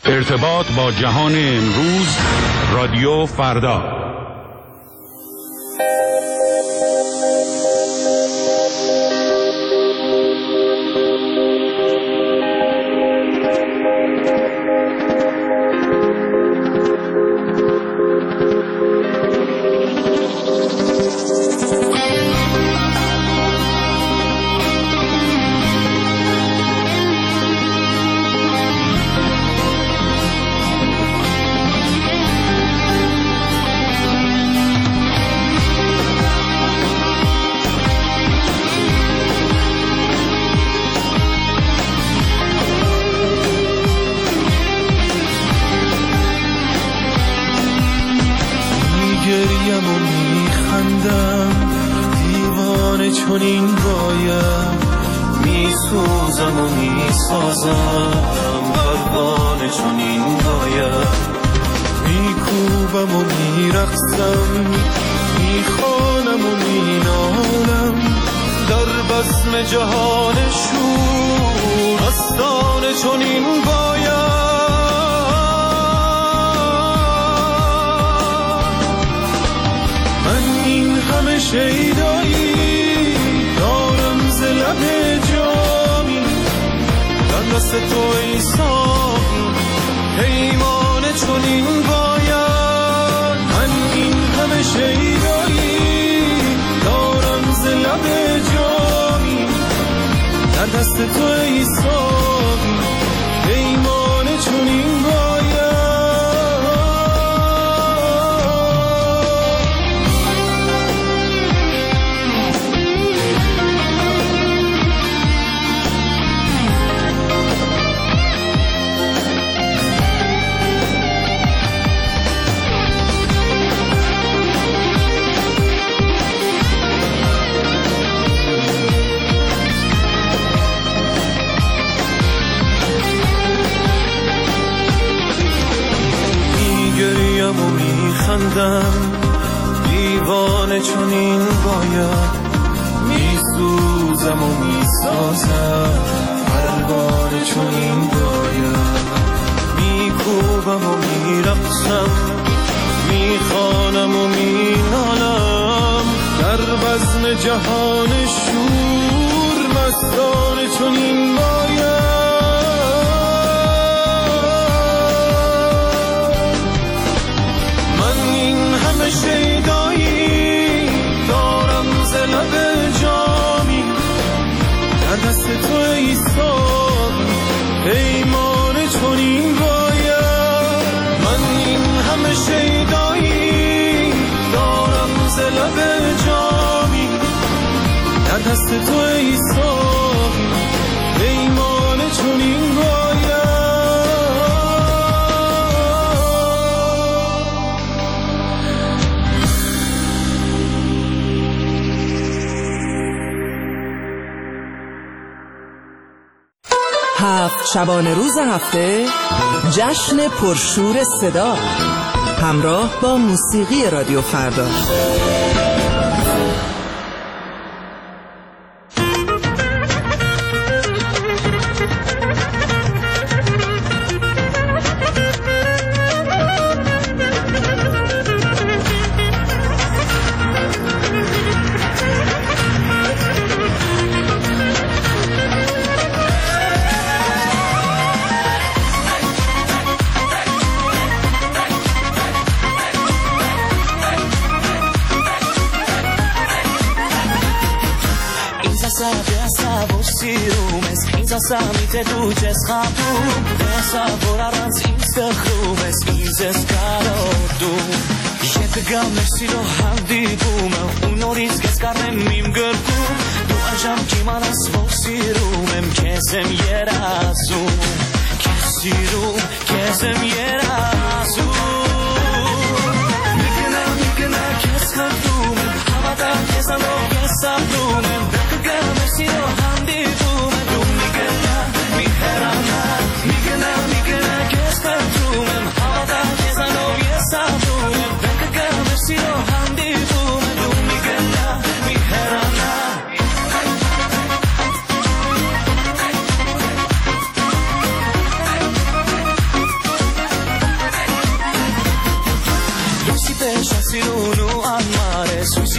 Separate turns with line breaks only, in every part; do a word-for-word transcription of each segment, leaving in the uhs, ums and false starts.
ارتباط با جهان امروز، رادیو فردا.
میگریم و میخندم، دیوانه چنین باید، میسوزم و میسازم، پروانه چنین باید، میکوبم و میرقصم، میخوانم و مینالم، در بزم جهان شور مستانه چنین باید. همه شیدایی دارم ز لب جامی، در دست تو ای ساقی پیمانه چنین باید. من این همه شیدایی دارم ز لب جامی، در دست تو ای ساقی پیمانه چنین باید. میگریم و میخندم، دیوانه چنین باید، میسوزم و میسازم، پروانه چنین باید، میکوبم و میرقصم، میخوانم و مینالم، در بزم جهان شور مستانه چنین باید. شیدایی دارم ز لب جامی، در دست تو ای ساقی پیمانه چنین باید. من این همه شیدایی دارم ز لب جامی، در دست تو ای ساقی پیمانه چنین باید.
هفت شبانه روز هفته، جشن پرشور صدا، همراه با موسیقی رادیو فردا.
Samite duces chapum, essa voraranz inste chrumes, izes karotum. Jetgam nesilo handibum, unoriz geskarnem mim gerkum, du ajam kimanas vosirumem, kesem yerasum, kesirum, kesem yerasum. Mikna, mikna, keskartumem, havata kesano kesatumem, jetgam nesilo handibum, میگنا میگنا کس کردومم هوا کسانو یساتومم بکگم مسیرو هندی بوم دو میگنا میهرانا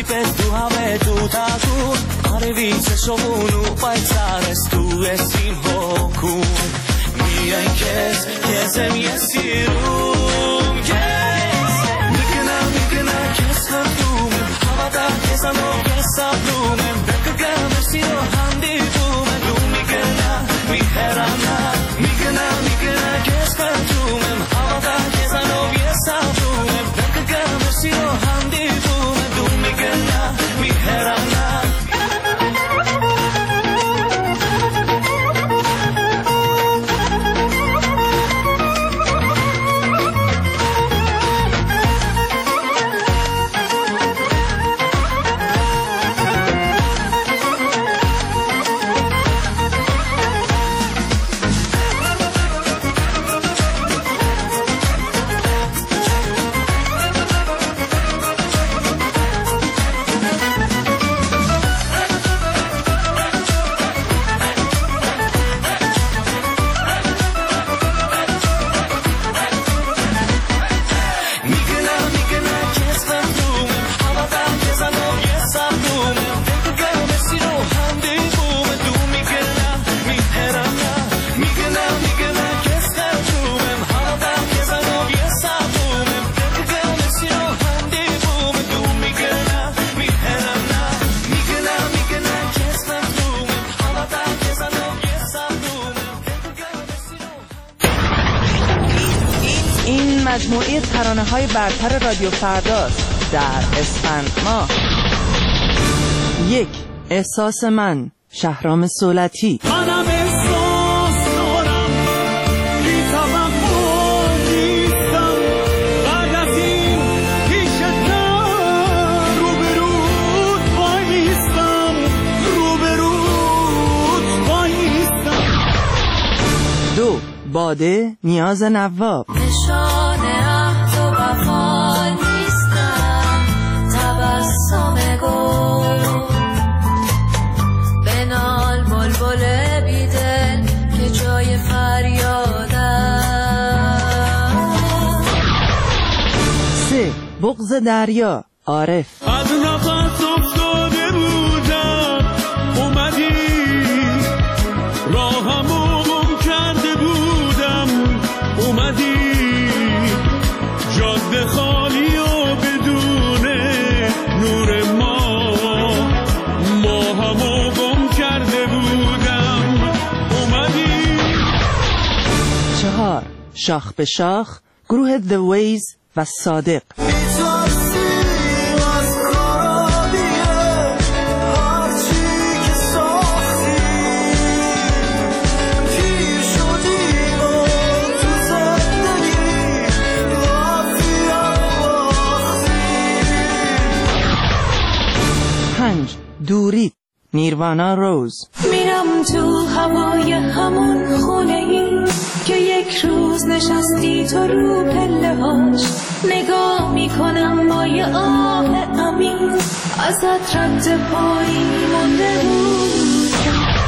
Sleepes du habe du tagun Are vise shovunu paitsares tu esim hokun Mi enkes kesem yesirum Kes Mikna mikna kes khatum Havada kesano kesablum Bekka mesiro handi bum Du mikna miherana Mikna mikna kes khatum Havada kesano kesablum Bekka mesiro handi bum Du mikna miherana
مجموعه ترانه‌های برتر رادیو فرداست در اسفند ماه. یک، احساس من، شهرام صولتی.
منم احساس دارم بی توقع نیستم بعد از این پیشتم روبروت وایستم روبروت وایستم.
دو، باده، نیاز نواب. بغض دریا، عارف.
از نفس افتاده بودم اومدی راهمو گم کرده بودم اومدی جاده خالی و بدون نور ما ماهمو گم کرده بودم اومدی.
چهار، شاخ به شاخ، گروه The Ways و صادق. پنج، دوری، نیروانا روز.
میرم تو هوای همون خونه ای که یک روز نشستی تو رو پله هاش نگاه میکنم با یه آه عمیق ازت رد پایی مونده بود.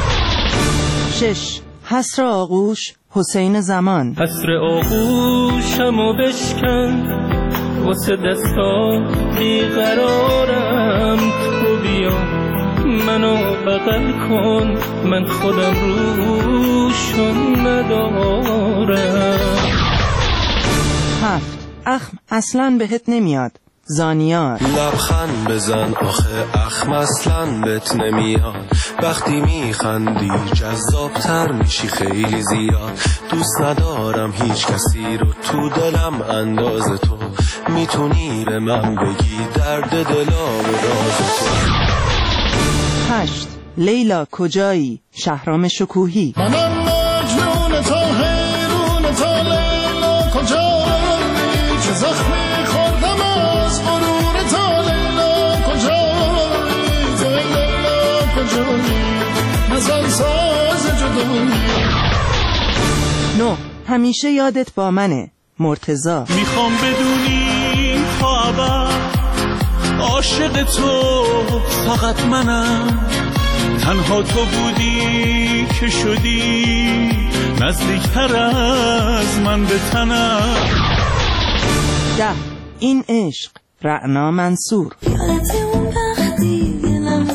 شش، حسر آغوش، حسین زمان.
حسر آغوشمو بشکن واسه دستا بیقرارم تو بیا منو بغل کن من خودم روشون ندارم.
هفت، اخم اصلاً بهت نمیاد، زانیار.
لبخند بزن آخه اخم اصلاً بهت نمیاد وقتی میخندی جذابتر میشی خیلی زیاد دوست ندارم هیچ کسی رو تو دلم انداز تو میتونی به من بگی درد دلا و راز تو.
هشت، لیلا کجایی، شهرام شکوهی.
منم مجنون تا حیرون تا لیلا کجایی چه زخمی خوردم از غرور تا لیلا کجایی تو لیلا کجایی نزن ساز جدایی.
نه، همیشه یادت با منه، مرتضی.
میخوام بدونی تا ابد عاشق تو فقط منم تنها تو بودی که شدی نزدیکتر از من به تنم.
ده، این عشق، رعنا منصور.
یادت اون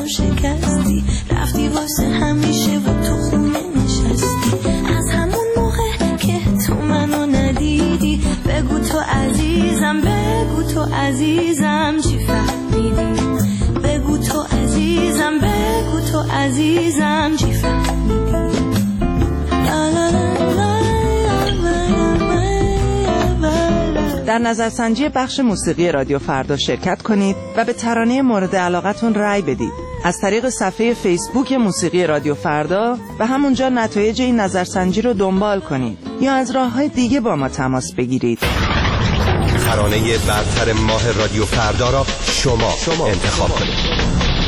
منو شکستی، رفتی واسه همیشه و تو خونه نشستی. از همون موقع که تو منو ندیدی، بگو تو عزیزم، بگو تو عزیزم چی فهمیدی، بگو تو عزیزم، بگو تو عزیزم چی فهمیدی. لا لا لا لا.
در نظرسنجی بخش موسیقی رادیو فردا شرکت کنید و به ترانه مورد علاقتون رأی بدید از طریق صفحه فیسبوک موسیقی رادیو فردا و همونجا نتایج این نظرسنجی رو دنبال کنید یا از راه‌های دیگه با ما تماس بگیرید.
ترانه برتر ماه رادیو فردا را شما, شما انتخاب کنید.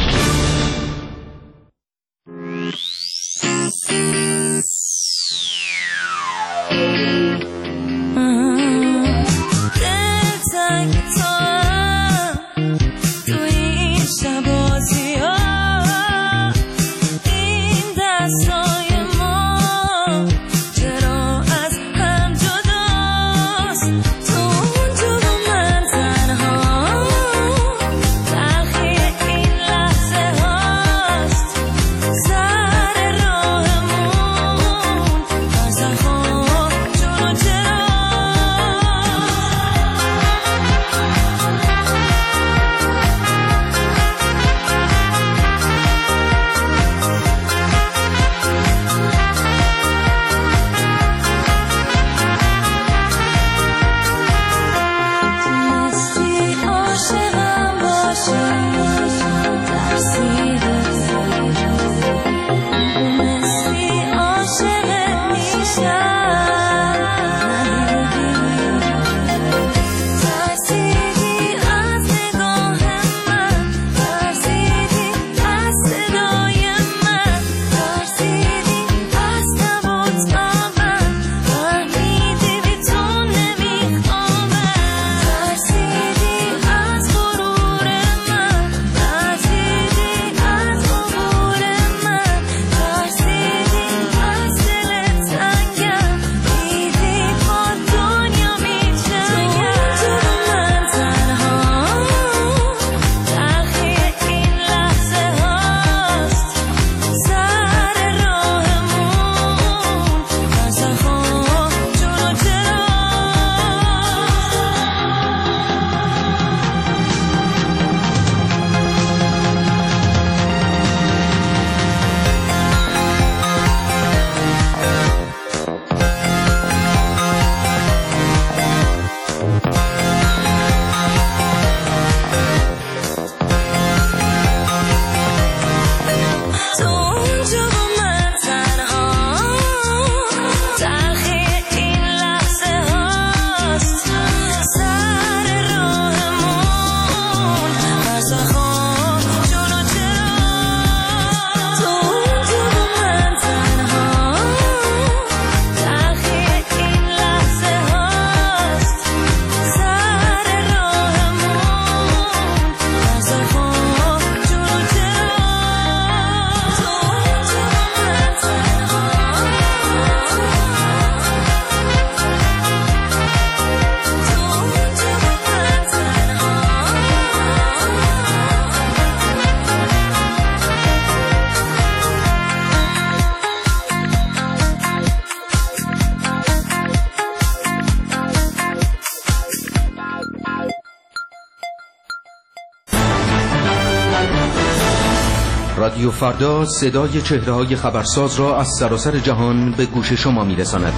رادیو فردا صدای چهره‌های خبرساز را از سراسر جهان به گوش شما می‌رساند.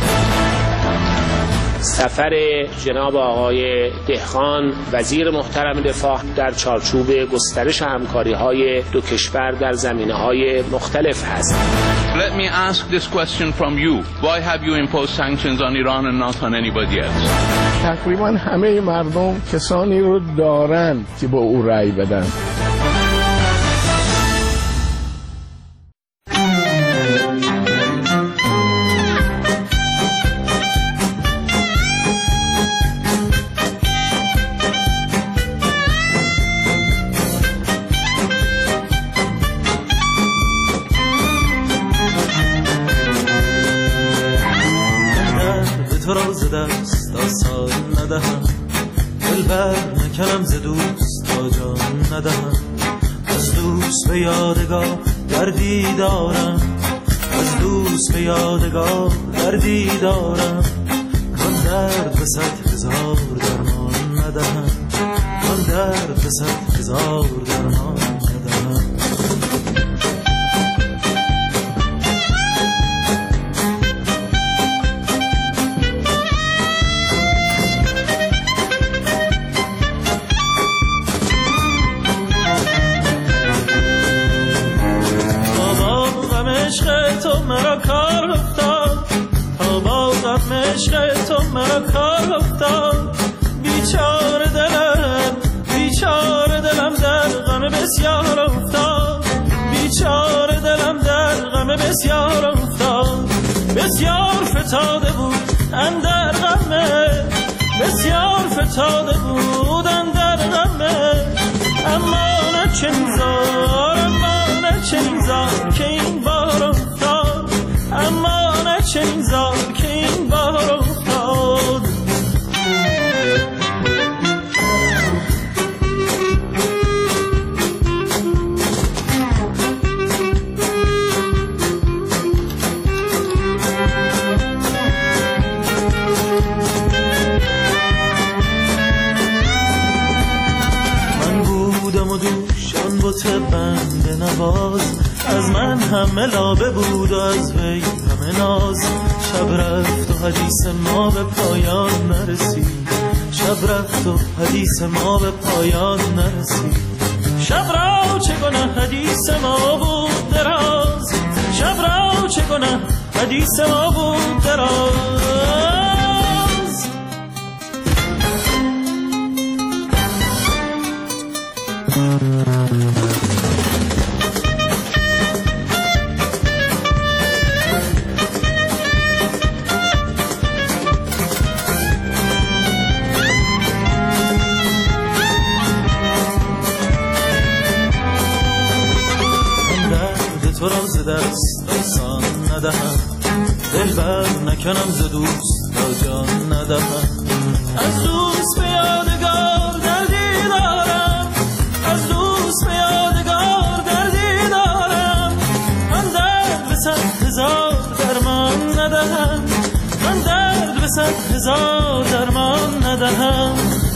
سفر جناب آقای دهقان وزیر محترم دفاع در چارچوب گسترش همکاری‌های دو کشور در زمینه‌های مختلف است.
Let me ask this question from you. Why have you imposed sanctions on Iran and not on anybody else?
تقریباً همه مردم کسانی رو دارن که با او رأی بدن.
تو را ز دست آسان ندهم، دل بر نکنم ز دوست تا جان ندهم. از دوست به یادگار دردی دارم، از دوست به یادگار دردی دارم، کان درد به صد هزار درمان ندهم، کان درد به صد هزار درمان ندهم. عشق تو مرا کار افتاد، تا بازم عشق تو مرا کار افتاد، بیچاره دلم بیچاره دلم در غم بسیار افتاد، بیچاره دلم در غم بسیار افتاد، بسیار فتاده بود اندر غمه، بسیار فتاده بود اندر غمه، اما نه چنین زار اما نه چنین زار که این بار افتاد، اما نه چنین زار که این بار افتاد. من بودم و دوشان بوت بند نواز، از من همه لابه بود و از وی همه ناز، شب رفت و حدیث ما به پایان نرسید، شب رفت و حدیث ما به پایان نرسید، شب را چگونه حدیث ما بود دراز، شب را چگونه حدیث ما بود دراز. تو را ز دست آسان ندهم، دلبر نکنم ز دوست تا جان ندهم، از دوست به یادگار دردی دارم، از دوست به یادگار دردی دارم، من درد به صد هزار درمان ندهم، من درد به صد هزار درمان ندهم.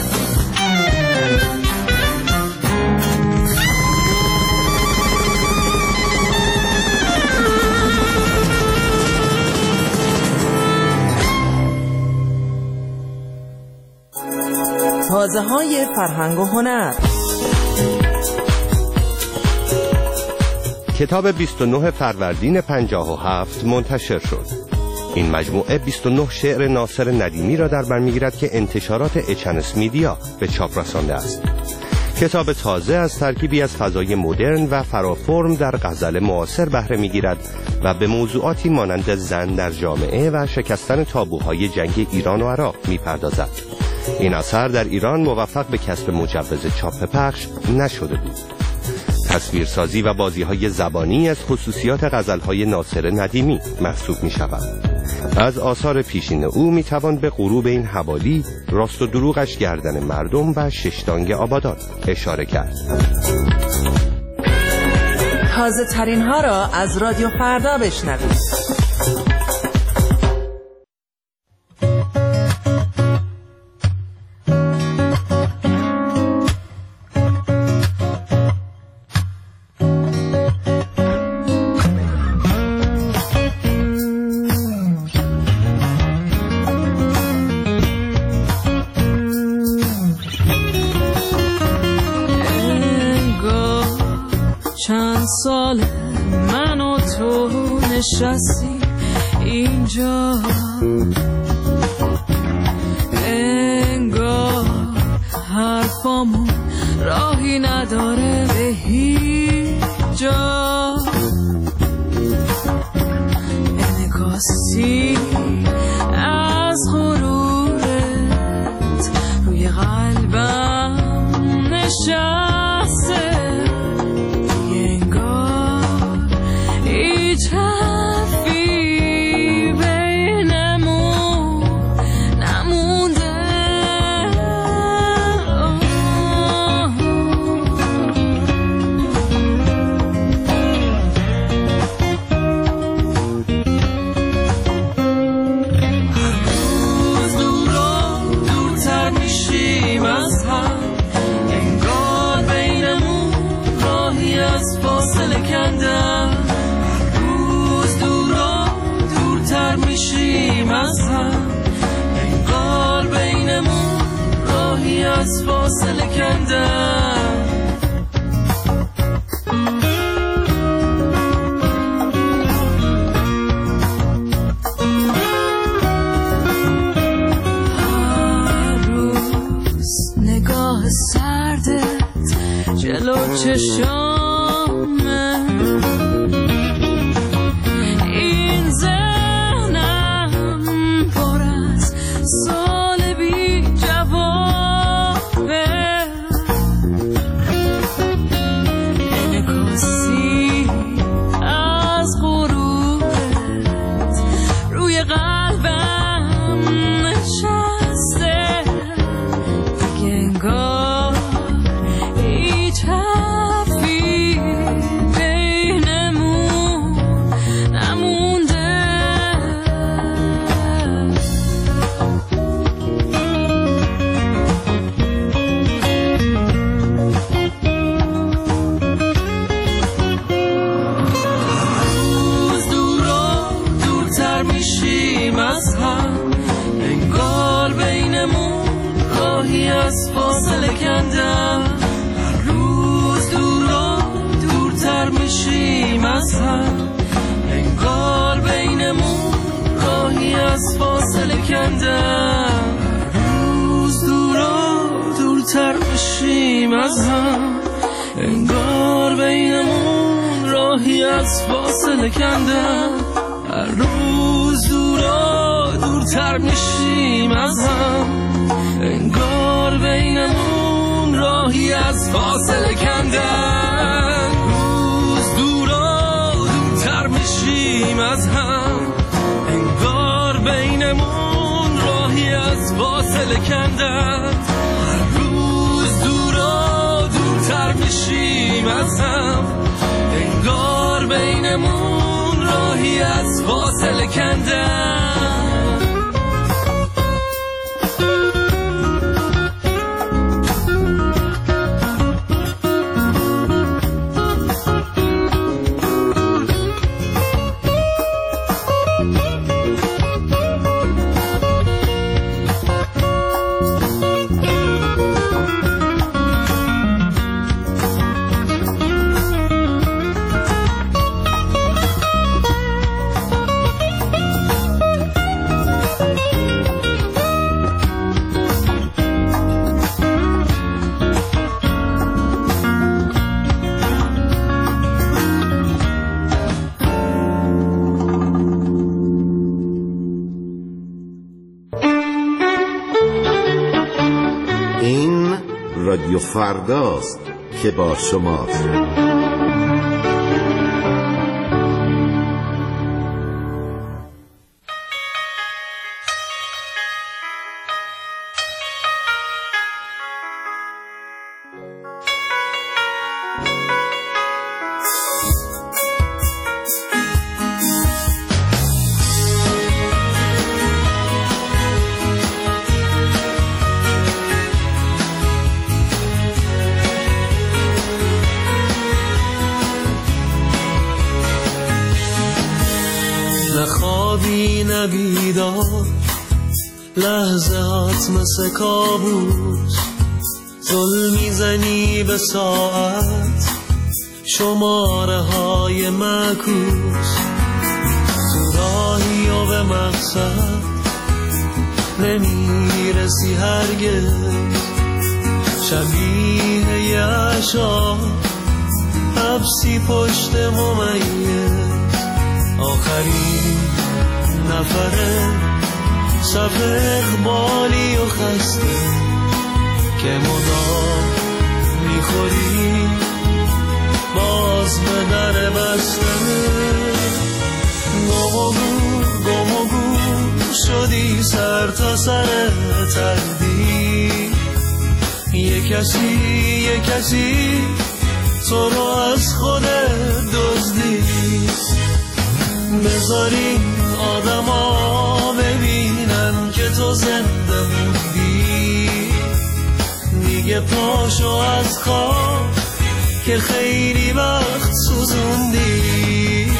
تازه های فرهنگ و هنر.
کتاب بیست و نه فروردین پنجاه و هفت منتشر شد. این مجموعه بیست و نه شعر ناصر ندیمی را در بر میگیرد که انتشارات اچنس میدیا به چاپ رسانده است. کتاب تازه از ترکیبی از فضای مدرن و فرافرم در غزل معاصر بهره میگیرد و به موضوعاتی مانند زن در جامعه و شکستن تابوهای جنگ ایران و عراق میپردازد. این اثر در ایران موفق به کسب مجوز چاپ پخش نشده بود. تصویرسازی و بازی‌های زبانی از خصوصیات غزل‌های ناصر ندیمی محسوب می‌شود. از آثار پیشین او می‌توان به غروب این حوالی، راست و دروغش گردن مردم و ششتانگ آبادان اشاره کرد.
تازه ترین ها را از رادیو فردا بشنوید.
سال من و تو نشستی اینجا، انگار حرفامون راهی نداره به هیچ جا، انعکاسی از غرورت روی قلبم نشسته، هیچ حرفی بینمون
کندم.
هر روز نگاه سردت جلو چشامه، این ذهنم پر از سال بی جوابه، انعکاسی از غروبت روی قلبم نشسته، دیگه انگار هیچ حرفی بینمون نمونده. روز دور و دورتر میشیم از هم، انگار بینمون راهی از فاصله کندم. هر روز دور و دورتر میشیم از هم، انگار بینمون راهی از فاصله کندم. روز دور و دورتر میشیم از هم، انگار بینمون راهی از فاصله کندم. هر روز دور و دورتر میشیم از هم، انگار بینمون راهی از فاصله کندم. روز دور و دورتر میشیم از هم، انگار بینمون راهی از فاصله کندم. هر روز دور و دورتر میشیم از هم، انگار بینمون راهی از فاصله کندم.
این رادیو فرداست که با شماست.
نخوابی نبیدار، لحظه هات مثل کابوس، ظلم میزنی به ساعت، شماره های معکوس، تو راهی و به مقصد نمیرسی هرگز، شبیه یه عشا حبسی پشت ممیز، آخرین نفره صف اقبالی و خسته که مدام میخوری باز به در بسته، گم و گور گم و گور شدی سر تا سر تردید، یه کسی یه کسی تو رو از خودت دزدید، بذاری آدم ها ببینن که تو زنده موندی، دیگه پاشو از خواب که خیلی وقت سوزوندی.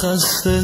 خسته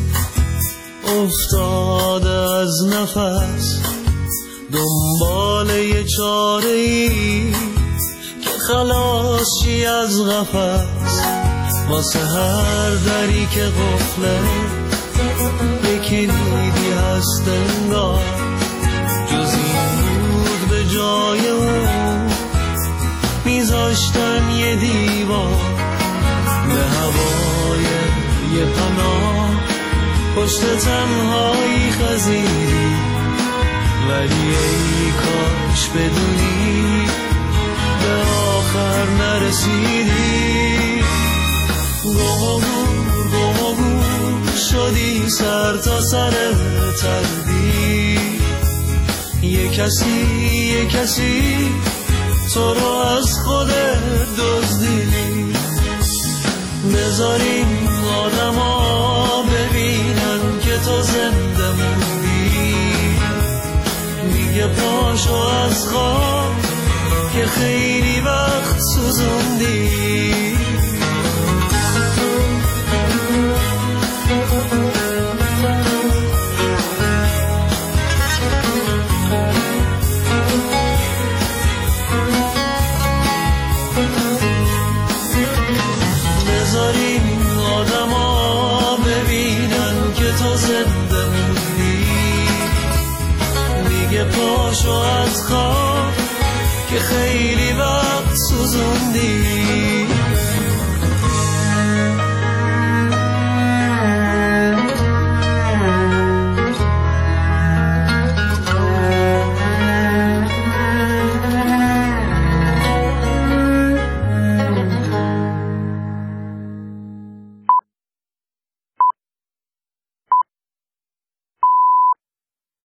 افتاده از نفس دنبال یه چاره ای که خلاص شی از قفس واسه هر دری که قفله یکی دیدی هست انگار جز این بود به جای اون میذاشتن یه دیوار به هوای یه پناه پشت تنهایی خزیدی ولی ای کاش بدونی به آخر نرسیدی گم و گور گم و گور شدی سر تا سر تردی یه کسی یه کسی تو رو از خودت دزدیدی بذاریم آدم ها ببینن که تو زنده موندی میگه پاشو از خواب که خیلی وقت سوزوندی بذاریم آدم ها ببینن که تو زنده موندی میگه پاشو از خواب که خیلی وقت سوزوندی